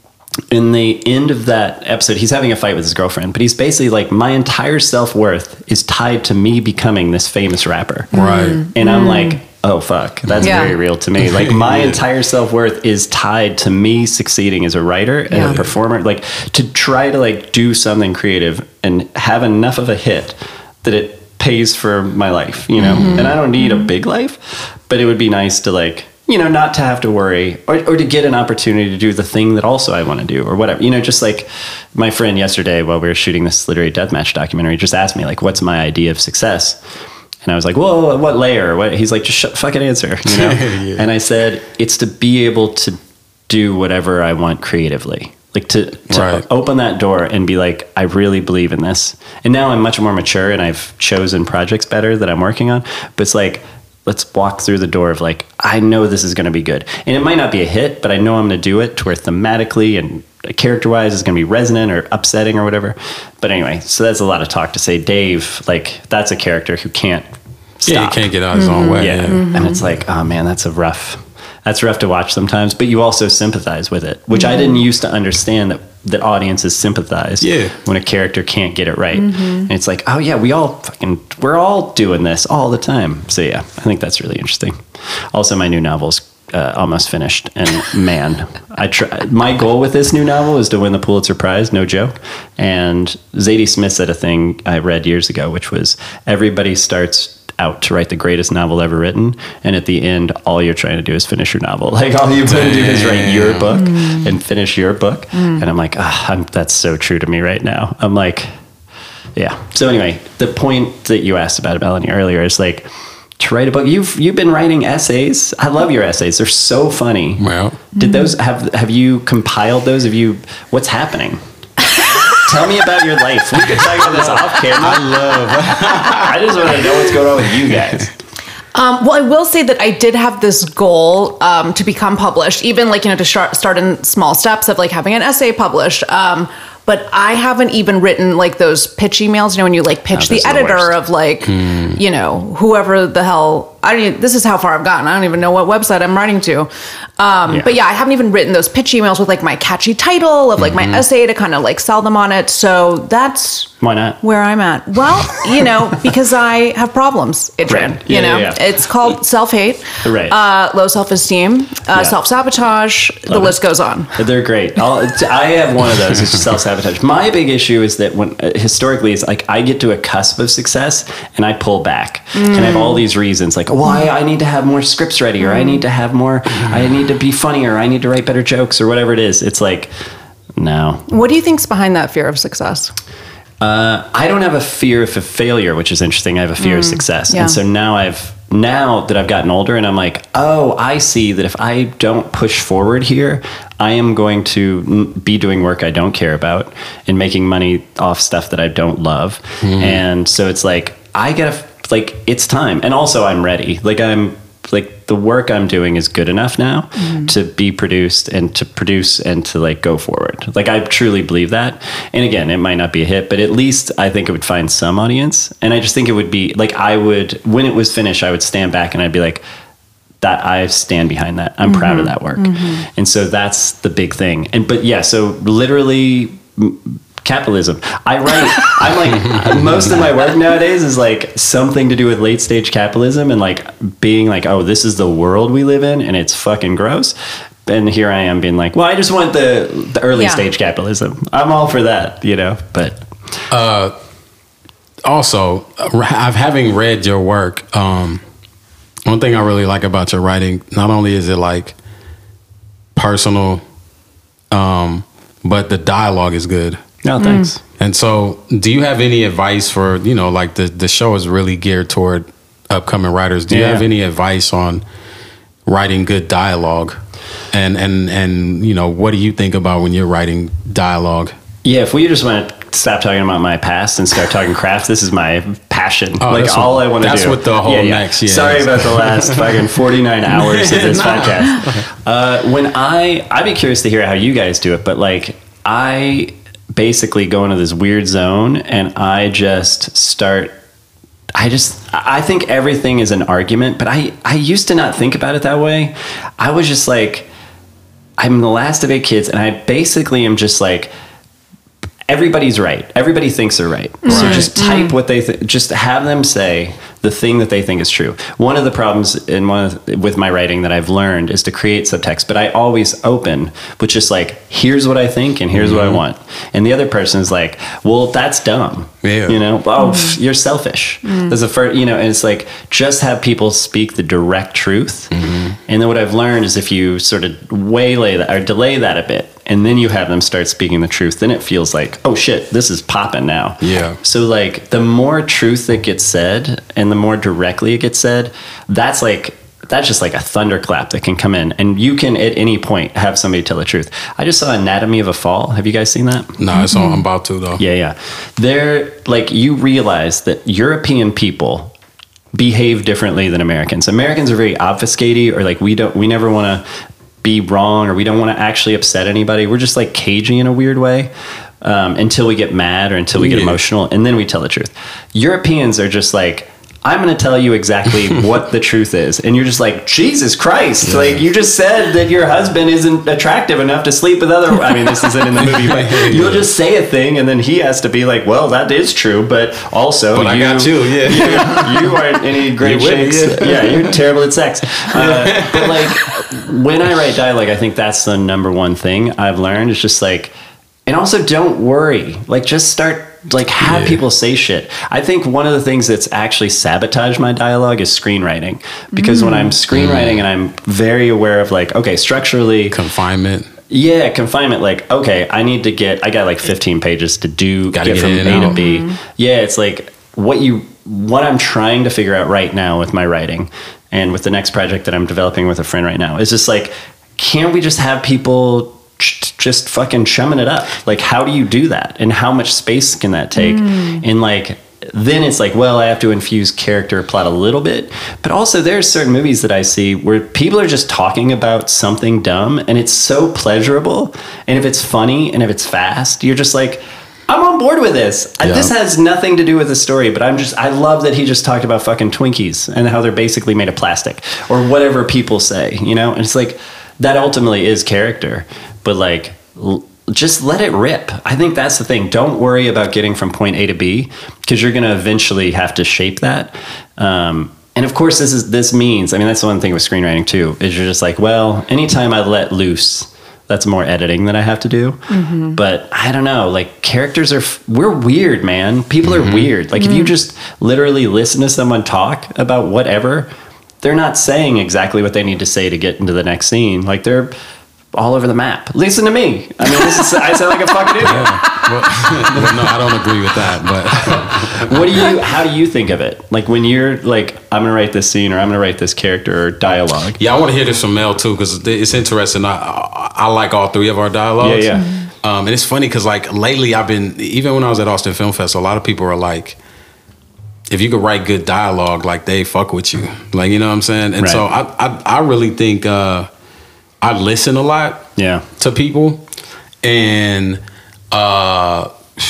in the end of that episode, he's having a fight with his girlfriend, but he's basically like, my entire self-worth is tied to me becoming this famous rapper. Right. Mm. And I'm like, oh, fuck, that's yeah. very real to me. Like, my yeah. entire self-worth is tied to me succeeding as a writer and yeah. a performer. Like, to try to like do something creative and have enough of a hit that it pays for my life, you know? Mm-hmm. And I don't need mm-hmm. a big life, but it would be nice to like, you know, not to have to worry, or, or to get an opportunity to do the thing that also I want to do, or whatever. You know, just like my friend yesterday while we were shooting this literary deathmatch documentary just asked me, like, what's my idea of success? And I was like, well, what layer? What? He's like, just shut, fucking answer, you know? yeah. And I said, it's to be able to do whatever I want creatively. Like to, to right. open that door and be like, I really believe in this. And now I'm much more mature and I've chosen projects better that I'm working on. But it's like, let's walk through the door of like, I know this is going to be good. And it might not be a hit, but I know I'm going to do it to where thematically and character wise is going to be resonant or upsetting or whatever. But anyway, so that's a lot of talk to say, Dave, like that's a character who can't stop. Yeah, he can't get out his own way. Yeah. Yeah. Mm-hmm. And it's like, oh man, that's a rough, that's rough to watch sometimes, but you also sympathize with it, which mm-hmm. I didn't used to understand that, that audiences sympathize yeah. when a character can't get it right. Mm-hmm. And it's like, oh yeah, we all fucking, we're all doing this all the time. So yeah, I think that's really interesting. Also, my new novel's uh, almost finished, and man, I try, my goal with this new novel is to win the Pulitzer Prize, no joke. And Zadie Smith said a thing I read years ago, which was everybody starts out to write the greatest novel ever written, and at the end all you're trying to do is finish your novel. Like all you're going to do is write your book mm. and finish your book. mm. And I'm like, ah, I'm, that's so true to me right now. I'm like, yeah. So anyway, the point that you asked about Melanie earlier is like, to write a book, you've you've been writing essays. I love your essays, they're so funny. Well, did those have have you compiled those? Have you, what's happening? Tell me about your life. We could talk about this off camera. I love. I just want to know what's going on with you guys. Um, well, I will say that I did have this goal um, to become published, even like, you know, to start, start in small steps of like having an essay published. Um, but I haven't even written like those pitch emails, you know, when you like pitch oh, the editor the of like, mm. you know, whoever the hell, I don't even, this is how far I've gotten. I don't even know what website I'm writing to. Um, yeah. But yeah, I haven't even written those pitch emails with like my catchy title of like mm-hmm. my essay to kind of like sell them on it. So that's why not where I'm at. Well, you know, because I have problems, Adrian, right. yeah, you know, yeah, yeah. it's called self-hate, right. uh, low self-esteem, uh, yeah. self-sabotage. Love the list it. goes on. They're great. I'll, I have one of those. It's just self-sabotage. My big issue is that when uh, historically it's like I get to a cusp of success and I pull back mm. and I have all these reasons like, well, I, I need to have more scripts ready, or I need to have more, I need to be funnier, I need to write better jokes, or whatever it is. It's like, no. What do you think's behind that fear of success? Uh, I don't have a fear of failure, which is interesting. I have a fear mm. of success. Yeah. And so now I've, now that I've gotten older and I'm like, oh, I see that if I don't push forward here, I am going to be doing work I don't care about and making money off stuff that I don't love. Mm. And so it's like, I gotta, like, it's time. And also I'm ready. Like I'm, like the work I'm doing is good enough now mm. to be produced and to produce and to like go forward. Like I truly believe that. And again, it might not be a hit, but at least I think it would find some audience. And I just think it would be like, I would, when it was finished, I would stand back and I'd be like, that I stand behind that. I'm mm-hmm. proud of that work. Mm-hmm. And so that's the big thing. And, but yeah, so literally capitalism. I write, I'm like, most of my work nowadays is like something to do with late stage capitalism and like being like, oh, this is the world we live in and it's fucking gross. And here I am being like, well, I just want the, the early yeah. stage capitalism. I'm all for that, you know, but. Uh, also, I've having read your work, um, one thing I really like about your writing, not only is it like personal, um, but the dialogue is good. No, thanks. Mm. And so do you have any advice for, you know, like the, the show is really geared toward upcoming writers. Do you yeah. have any advice on writing good dialogue? And, and, and, you know, what do you think about when you're writing dialogue? Yeah, if we just want to stop talking about my past and start talking craft, this is my passion. Oh, like all what, I want to do. That's what the whole yeah, yeah. next. Yeah, Sorry about the last fucking forty-nine hours of this no. podcast. Uh, when I, I'd be curious to hear how you guys do it, but like I basically go into this weird zone and I just start, I just, I think everything is an argument, but I, I used to not think about it that way. I was just like, I'm the last of eight kids and I basically am just like, everybody's right. Everybody thinks they're right. right. So just type mm. what they th- just have them say the thing that they think is true. One of the problems in one of the, with my writing that I've learned is to create subtext, but I always open with just like, here's what I think and here's mm-hmm. what I want. And the other person is like, well, that's dumb. Yeah. You know, oh, mm. pff, you're selfish. Mm. There's a first, you know, and it's like, just have people speak the direct truth. Mm-hmm. And then what I've learned is if you sort of waylay that or delay that a bit, and then you have them start speaking the truth, then it feels like, oh shit, this is popping now. Yeah. So like the more truth that gets said and the more directly it gets said, that's like, that's just like a thunderclap that can come in and you can at any point have somebody tell the truth. I just saw Anatomy of a Fall. Have you guys seen that? No, it's all I'm about to though. Yeah, yeah. They're like, you realize that European people behave differently than Americans. Americans are very obfuscating or like we don't, we never want to be wrong, or we don't want to actually upset anybody. We're just like cagey in a weird way. Um, until we get mad or until we get yeah. emotional, and then we tell the truth. Europeans are just like, I'm going to tell you exactly what the truth is. And you're just like, Jesus Christ. Yeah. Like, you just said that your husband isn't attractive enough to sleep with other... I mean, this isn't in the movie, but you'll just say a thing, and then he has to be like, well, that is true, but also... But you, I got you, yeah. You, you aren't any great shakes. Yeah. yeah, you're terrible at sex. Uh, but, like, when I write dialogue, I think that's the number one thing I've learned. It's just like... And also, don't worry. Like, just start, like, have yeah. people say shit. I think one of the things that's actually sabotaged my dialogue is screenwriting. Because mm. when I'm screenwriting mm. and I'm very aware of, like, okay, structurally... Confinement. Yeah, confinement. Like, okay, I need to get... I got, like, fifteen pages to do, Gotta get, get from A out. to B. Mm-hmm. Yeah, it's like, what you... What I'm trying to figure out right now with my writing and with the next project that I'm developing with a friend right now is just, like, can't we just have people... just fucking chumming it up? Like, how do you do that, and how much space can that take? mm. And like, then it's like, well, I have to infuse character plot a little bit, but also there's certain movies that I see where people are just talking about something dumb, and it's so pleasurable, and if it's funny and if it's fast, you're just like, I'm on board with this. Yeah. This has nothing to do with the story, but I'm just, I love that he just talked about fucking Twinkies and how they're basically made of plastic or whatever people say, you know? And it's like, that ultimately is character. But like, l- just let it rip. I think that's the thing. Don't worry about getting from point A to B, because you're going to eventually have to shape that. Um, and of course, this is this means, I mean, that's the one thing with screenwriting too, is you're just like, well, anytime I let loose, that's more editing that I have to do. Mm-hmm. But I don't know, like, characters are, f- we're weird, man. People mm-hmm. are weird. Like, mm-hmm. if you just literally listen to someone talk about whatever, they're not saying exactly what they need to say to get into the next scene. Like, they're all over the map. Listen to me. I mean, this is, I sound like a fucking idiot. Yeah. Well, well, no, I don't agree with that. But what do you? How do you think of it? Like, when you're like, I'm gonna write this scene, or I'm gonna write this character or dialogue. Yeah, I want to hear this from Mel too, because it's interesting. I, I I like all three of our dialogues. Yeah, yeah. Um, and it's funny because like lately, I've been, even when I was at Austin Film Festival, a lot of people are like, if you could write good dialogue, like, they fuck with you. Like, you know what I'm saying? And right. so I, I I really think. Uh, I listen a lot yeah. to people, and uh,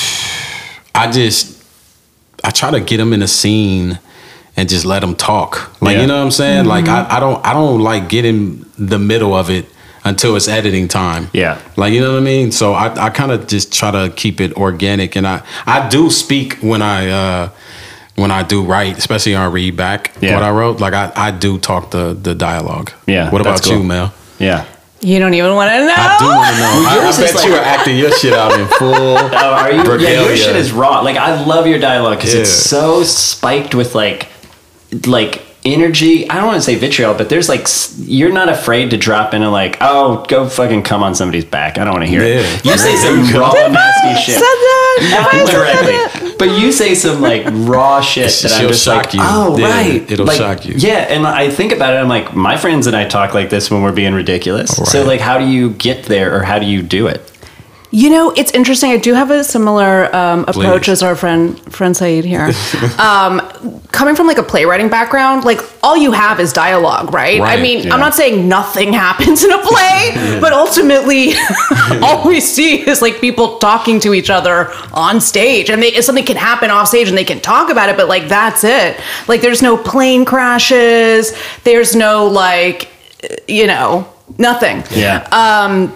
I just, I try to get them in a scene and just let them talk. Like, yeah. you know what I'm saying? Mm-hmm. Like, I, I don't, I don't like get in the middle of it until it's editing time. Yeah. Like, you know what I mean? So I, I kind of just try to keep it organic, and I, I do speak when I, uh, when I do write, especially on read back yeah. what I wrote. Like, I, I do talk the, the dialogue. Yeah. What about cool. you, Mel? Yeah. You don't even want to know. I do want to know. I, I bet like, you are acting your shit out in full. Oh, are you? Regalia. Yeah, your shit is raw. Like, I love your dialogue because yeah. it's so spiked with like, like energy. I don't want to say vitriol, but there's like, you're not afraid to drop into like, oh, go fucking come on somebody's back. I don't want to hear yeah. it. You say some raw, nasty shit. Said that. Not directly. But you say some like raw shit that She'll I'm just shock like, you. oh, yeah, right. It'll like, shock you. Yeah, and I think about it, I'm like, my friends and I talk like this when we're being ridiculous. Right. So like, how do you get there, or how do you do it? You know, it's interesting. I do have a similar um, approach as our friend friend Saeed here. um, coming from like a playwriting background, like all you have is dialogue, right? right I mean, yeah. I'm not saying nothing happens in a play, but ultimately, all we see is like people talking to each other on stage, and they, something can happen off stage, and they can talk about it, but like that's it. Like, there's no plane crashes. There's no like, you know, nothing. Yeah. Um.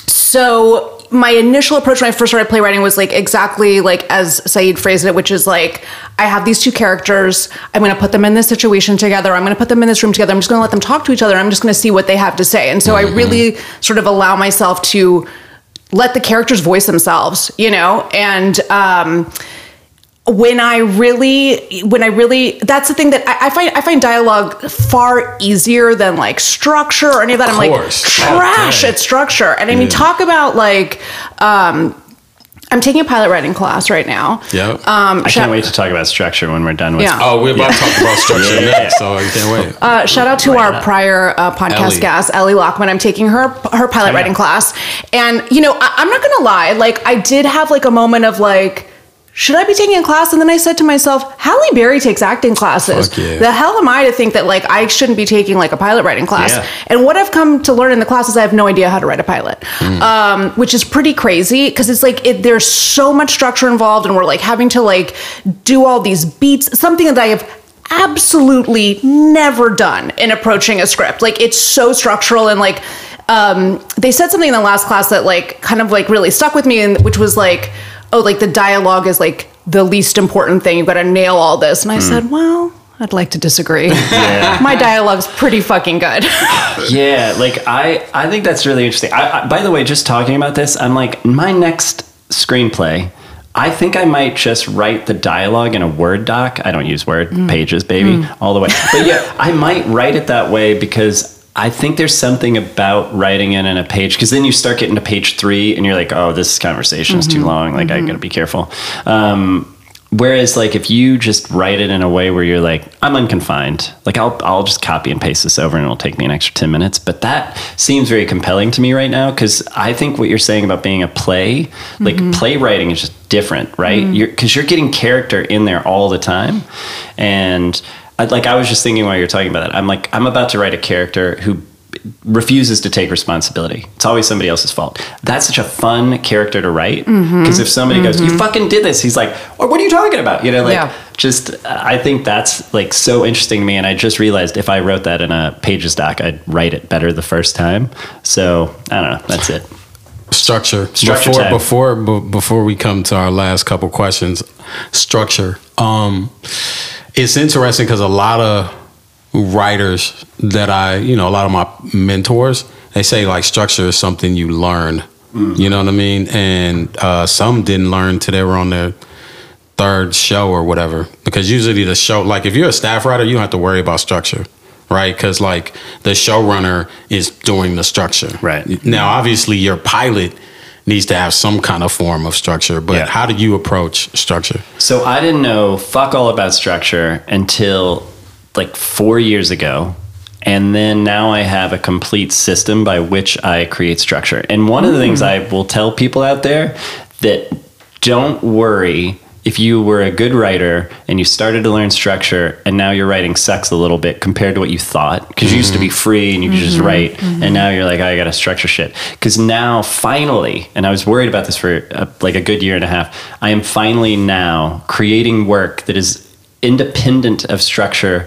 So my initial approach when I first started playwriting was like exactly like as Saeed phrased it, which is like, I have these two characters. I'm going to put them in this situation together. I'm going to put them in this room together. I'm just going to let them talk to each other. I'm just going to see what they have to say. And so mm-hmm. I really sort of allow myself to let the characters voice themselves, you know, and, um, when I really, when I really, that's the thing that I, I find, I find dialogue far easier than like structure or any of that. Of I'm course. like trash okay. at structure. And I mean, yeah. talk about like, um, I'm taking a pilot writing class right now. Yeah. Um, I can't wait to talk about structure when we're done with. Yeah. Oh, we're about yeah. to talk about structure yeah. next, so I can't wait. Uh, shout out to right our prior uh, podcast Ellie. guest, Ellie Lockman. I'm taking her her pilot oh, writing yeah. class, and you know, I, I'm not gonna lie. Like, I did have like a moment of like, should I be taking a class? And then I said to myself, Halle Berry takes acting classes. Fuck yeah. The hell am I to think that like I shouldn't be taking like a pilot writing class? Yeah. And what I've come to learn in the class is I have no idea how to write a pilot, mm. um, which is pretty crazy because it's like it, there's so much structure involved, and we're like having to like do all these beats, something that I have absolutely never done in approaching a script. Like it's so structural, and like um, they said something in the last class that like kind of like really stuck with me, and which was like, oh, like the dialogue is like the least important thing. You've got to nail all this. And I mm. said, well, I'd like to disagree. Yeah. My dialogue's pretty fucking good. Yeah, like I, I think that's really interesting. I, I, by the way, just talking about this, I'm like, my next screenplay, I think I might just write the dialogue in a Word doc. I don't use Word, mm. Pages, baby, mm. all the way. But yeah, I might write it that way because I think there's something about writing it in a page, because then you start getting to page three and you're like, oh, this conversation is mm-hmm. too long. Like, mm-hmm. I got to be careful. Um, whereas, like, if you just write it in a way where you're like, I'm unconfined, like, I'll I'll just copy and paste this over and it'll take me an extra ten minutes. But that seems very compelling to me right now, because I think what you're saying about being a play, like, mm-hmm. playwriting is just different, right? Mm-hmm. You're, because you're getting character in there all the time. And I, like, I was just thinking while you're talking about that, I'm like, I'm about to write a character who refuses to take responsibility. It's always somebody else's fault. That's such a fun character to write, because mm-hmm. if somebody mm-hmm. goes, you fucking did this, he's like, oh, what are you talking about? You know, like, yeah. just, I think that's like so interesting to me. And I just realized if I wrote that in a Pages doc, I'd write it better the first time. So I don't know. That's it. Structure. Structure before, time. before, b- before we come to our last couple questions, structure. Um, it's interesting because a lot of writers that I, you know, a lot of my mentors, they say like structure is something you learn. Mm. You know what I mean? And uh, some didn't learn till they were on their third show or whatever. Because usually the show, like if you're a staff writer, you don't have to worry about structure, right? Because like the showrunner is doing the structure. Right. Now, obviously your pilot needs to have some kind of form of structure, but yeah. how do you approach structure? So I didn't know fuck all about structure until like four years ago. And then now I have a complete system by which I create structure. And one mm. of the things I will tell people out there, that don't worry if you were a good writer and you started to learn structure and now your writing sucks a little bit compared to what you thought, because mm-hmm. you used to be free and you could mm-hmm. just write, mm-hmm. and now you're like, oh, I got to structure shit. Because now finally, and I was worried about this for a, like a good year and a half, I am finally now creating work that is independent of structure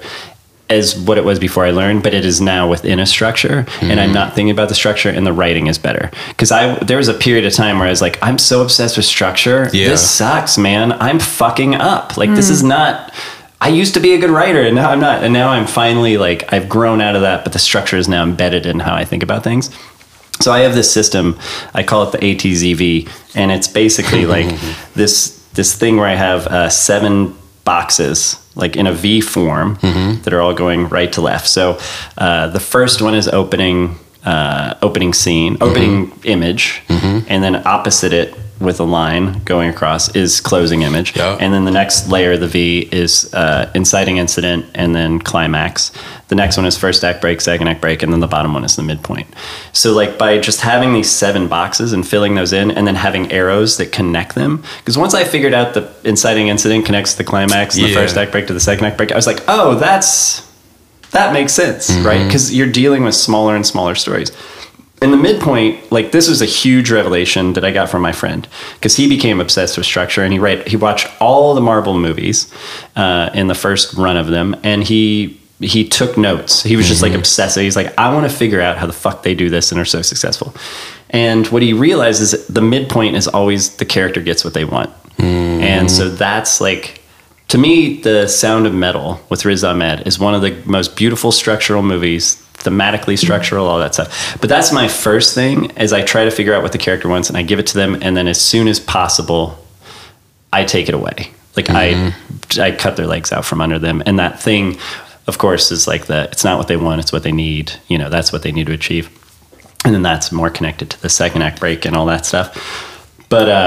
as what it was before I learned, but it is now within a structure, mm-hmm. and I'm not thinking about the structure, and the writing is better. Because I there was a period of time where I was like, I'm so obsessed with structure. Yeah. This sucks, man. I'm fucking up. Like, mm. this is not... I used to be a good writer, and now I'm not. And now I'm finally, like, I've grown out of that, but the structure is now embedded in how I think about things. So I have this system, I call it the A T Z V, and it's basically like this this thing where I have uh, seven boxes, like in a V form, mm-hmm. that are all going right to left. So uh, the first one is opening uh, opening scene, opening mm-hmm. image, mm-hmm. and then opposite it with a line going across is closing image. Yep. And then the next layer of the V is uh, inciting incident, and then climax. The next one is first act break, second act break, and then the bottom one is the midpoint. So like by just having these seven boxes and filling those in, and then having arrows that connect them, because once I figured out the inciting incident connects to the climax, and yeah. the first act break to the second act break, I was like, oh, that's that makes sense, mm-hmm. right? Because you're dealing with smaller and smaller stories. In the midpoint, like, this was a huge revelation that I got from my friend, because he became obsessed with structure, and he read, he watched all the Marvel movies uh, in the first run of them, and he he took notes. He was just mm-hmm. like obsessive. He's like, I want to figure out how the fuck they do this and are so successful. And what he realized is that the midpoint is always the character gets what they want. Mm-hmm. And so that's like, to me, The Sound of Metal with Riz Ahmed is one of the most beautiful structural movies, thematically structural, all that stuff. But that's my first thing, is I try to figure out what the character wants and I give it to them, and then as soon as possible, I take it away. Like mm-hmm. I I cut their legs out from under them. And that thing, of course, is like the, it's not what they want, it's what they need. You know, that's what they need to achieve. And then that's more connected to the second act break and all that stuff. But, uh,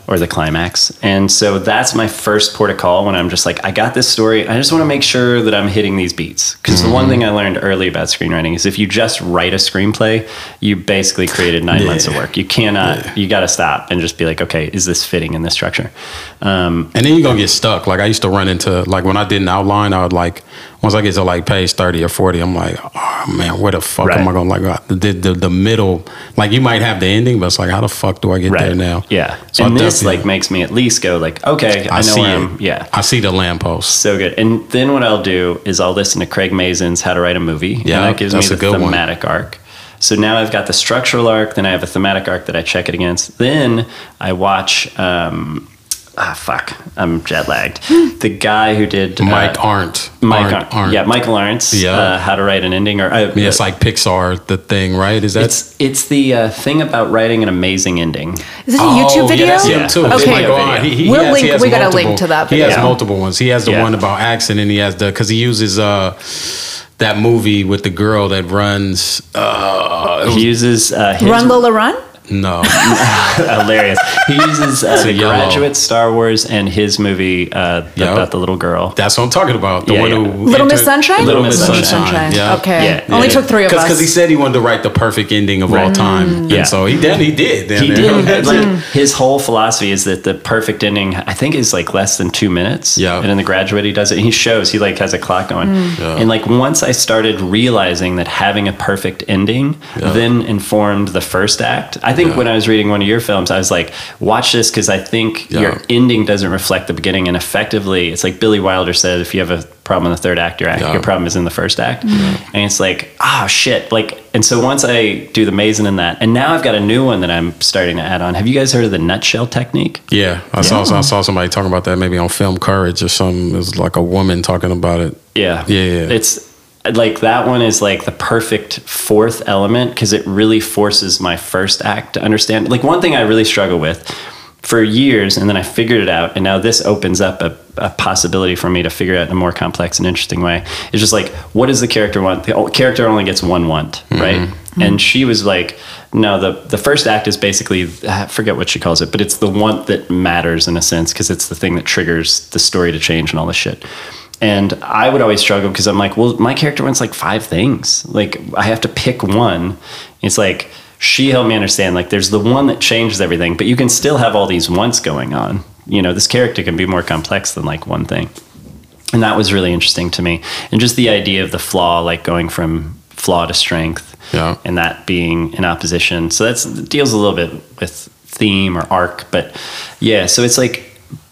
or the climax. And so that's my first port of call when I'm just like, I got this story. I just want to make sure that I'm hitting these beats. Because mm-hmm. the one thing I learned early about screenwriting is if you just write a screenplay, you basically created nine yeah. months of work. You cannot, yeah. you got to stop and just be like, okay, is this fitting in this structure? Um, and then you're going to get stuck. Like I used to run into, like when I did an outline, I would like, once I get to like page thirty or forty, I'm like, oh man, where the fuck right. am I going to like, the, the, the middle, like you might have the ending, but it's like, how the fuck do I get right. there now? Yeah. So and I this like makes me at least go like, okay, I, I know see where it. I'm, yeah. I see the lamppost. So good. And then what I'll do is I'll listen to Craig Mazin's How to Write a Movie. Yeah, and that gives me the thematic one. arc. So now I've got the structural arc, then I have a thematic arc that I check it against. Then I watch, um, ah, fuck, I'm jet lagged. The guy who did... Mike uh, Arndt. Mike Arndt. Arndt. Yeah, Michael Arndt's yeah. uh, How to Write an Ending. Or uh, yeah, it's like Pixar, the thing, right? Is that... It's, it's the uh, thing about writing an amazing ending. Is it a oh, YouTube video? Yeah, that's him too. Yeah. Okay. Michael Arndt. He, he we'll has, link, he has we got multiple, to link to that video. video. He has multiple ones. He has the yeah. one about accent, and he has the... Because he uses... uh that movie with the girl that runs. Uh, he uses uh, his, Run Lola Run. No, hilarious. He uses uh, the yellow. Graduate, Star Wars, and his movie uh, the, yep. about the little girl. That's what I'm talking about. The yeah, one yeah. who Little Miss Sunshine. Little Miss Sunshine. Sunshine. Yeah. Okay. Yeah. Only yeah. took three of us because he said he wanted to write the perfect ending of right. all time. Mm. Yeah. And so he did. He did. He did. Like his whole philosophy is that the perfect ending, I think, is like less than two minutes. Yeah. And in The Graduate, he does it. He shows he like has a clock going. Mm. Yeah. And like once I started realizing that having a perfect ending yeah. then informed the first act. I think yeah. when I was reading one of your films, I was like, watch this because I think yeah. your ending doesn't reflect the beginning. And effectively, it's like Billy Wilder said, if you have a problem in the third act, your act, yeah. your problem is in the first act. Mm-hmm. And it's like, oh shit. Like, and so once I do the Mazin in that, and now I've got a new one that I'm starting to add on. Have you guys heard of the nutshell technique? Yeah. I yeah. saw I saw somebody talking about that maybe on Film Courage or something. It was like a woman talking about it. Yeah. Yeah. yeah. It's like that one is like the perfect fourth element because it really forces my first act to understand. Like one thing I really struggle with for years, and then I figured it out, and now this opens up a, a possibility for me to figure it out in a more complex and interesting way. It's just like, what does the character want? The character only gets one want, mm-hmm. right? Mm-hmm. And she was like, no, the, the first act is basically, I forget what she calls it, but it's the want that matters in a sense because it's the thing that triggers the story to change and all this shit. And I would always struggle because I'm like, well, my character wants like five things. Like I have to pick one. It's like, she helped me understand, like there's the one that changes everything, but you can still have all these wants going on. You know, this character can be more complex than like one thing. And that was really interesting to me. And just the idea of the flaw, like going from flaw to strength yeah. and that being in opposition. So that's deals a little bit with theme or arc, but yeah, so it's like,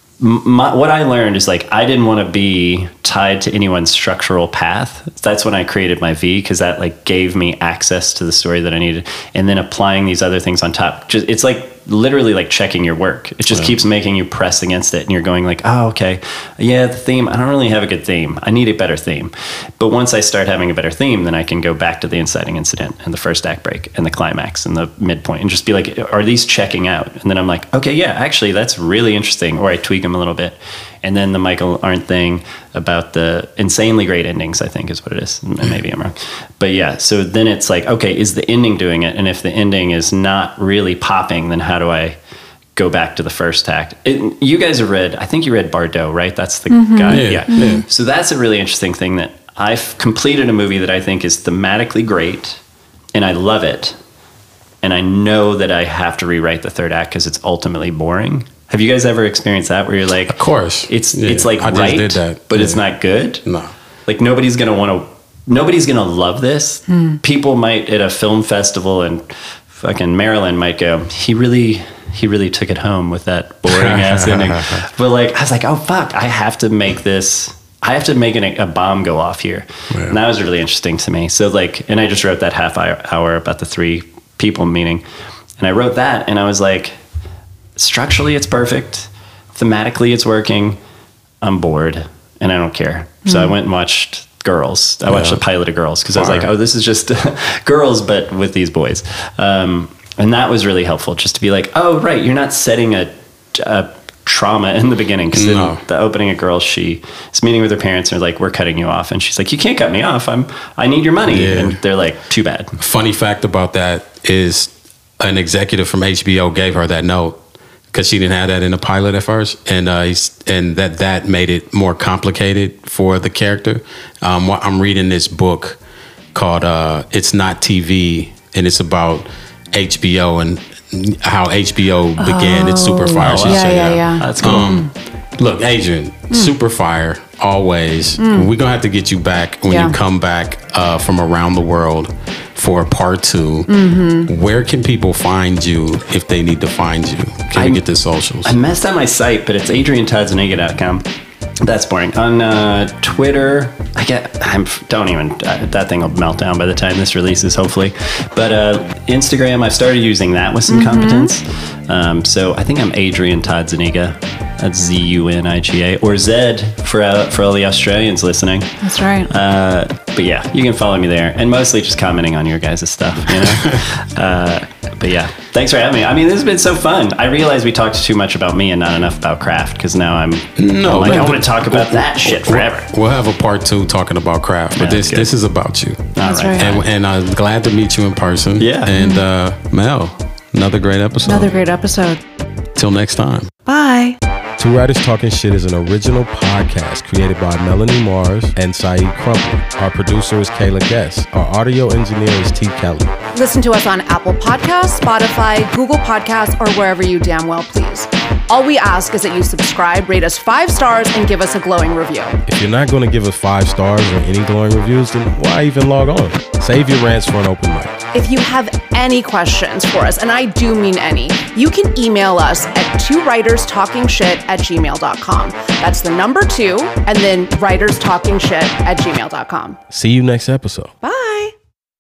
My, what I learned is like I didn't want to be tied to anyone's structural path. That's when I created my V because that like gave me access to the story that I needed, and then applying these other things on top. Just it's like literally like checking your work. It just yeah. keeps making you press against it, and you're going like, oh, okay, yeah, the theme. I don't really have a good theme. I need a better theme. But once I start having a better theme, then I can go back to the inciting incident and the first act break and the climax and the midpoint, and just be like, are these checking out? And then I'm like, okay, yeah, actually, that's really interesting. Or I tweak them a little bit. And then the Michael Arndt thing about the insanely great endings, I think is what it is. Maybe I'm wrong. But yeah, so then it's like, okay, is the ending doing it? And if the ending is not really popping, then how do I go back to the first act? It, you guys have read, I think you read Bardot, right? That's the mm-hmm. guy. Yeah. Yeah. yeah. So that's a really interesting thing that I've completed a movie that I think is thematically great and I love it. And I know that I have to rewrite the third act because it's ultimately boring. Have you guys ever experienced that where you're like, of course, it's yeah. it's like I right, just did that. but yeah. it's not good? No. Like nobody's going to want to, nobody's going to love this. Mm. People might at a film festival in fucking Maryland might go, he really, he really took it home with that boring ass ending. But like, I was like, oh fuck, I have to make this, I have to make an, a bomb go off here. Yeah. And that was really interesting to me. So like, and I just wrote that half hour about the three people meeting. And I wrote that and I was like, structurally it's perfect, thematically it's working, I'm bored and I don't care. Mm. So I went and watched Girls. I watched yeah. the pilot of Girls because I was like, oh, this is just Girls but with these boys. Um, and that was really helpful just to be like, oh right, you're not setting a, a trauma in the beginning because no. in the opening of Girls, she is meeting with her parents and they're like, we're cutting you off, and she's like, you can't cut me off, I'm I need your money. Yeah. And they're like, too bad. Funny fact about that is an executive from H B O gave her that note. because she didn't have that in the pilot at first, and uh, he's, and that that made it more complicated for the character. Um, I'm reading this book called uh, "It's Not T V," and it's about H B O and how H B O began oh, its Superfire. Oh, yeah, yeah, yeah. That's cool. Um, look, Adrian, mm. Superfire, always. Mm. We're gonna have to get you back when yeah. you come back uh, from around the world for part two. Mm-hmm. Where can people find you if they need to find you? Can you get the socials? I messed up my site, but it's adrian todd zuniga dot com. That's boring. On uh, Twitter, I get, I don't even, uh, that thing will melt down by the time this releases, hopefully. But uh, Instagram, I've started using that with some mm-hmm. competence. Um, so I think I'm Adrian Todd Zuniga. That's Z U N I G A. Or Zed for, uh, for all the Australians listening. That's right. Uh, but yeah, you can follow me there. And mostly just commenting on your guys' stuff, you know? uh, but yeah, thanks for having me. I mean, this has been so fun. I realize we talked too much about me and not enough about craft, because now I'm, no, I'm like, I want to talk about that shit forever. We'll have a part two talking about craft, but yeah, this this is about you. That's right. And, and I'm glad to meet you in person. Yeah. And uh, Mel, another great episode. Another great episode. Till next time. Bye. Two Writers Talking Shit is an original podcast created by Melanie Mars and Saeed Crumpler. Our producer is Kayla Guest. Our audio engineer is T. Kelly. Listen to us on Apple Podcasts, Spotify, Google Podcasts, or wherever you damn well please. All we ask is that you subscribe, rate us five stars, and give us a glowing review. If you're not going to give us five stars or any glowing reviews, then why even log on? Save your rants for an open mic. If you have any questions for us, and I do mean any, you can email us at two writers talking shit at gmail dot com. That's the number two, and then writers talking shit at gmail dot com. See you next episode. Bye.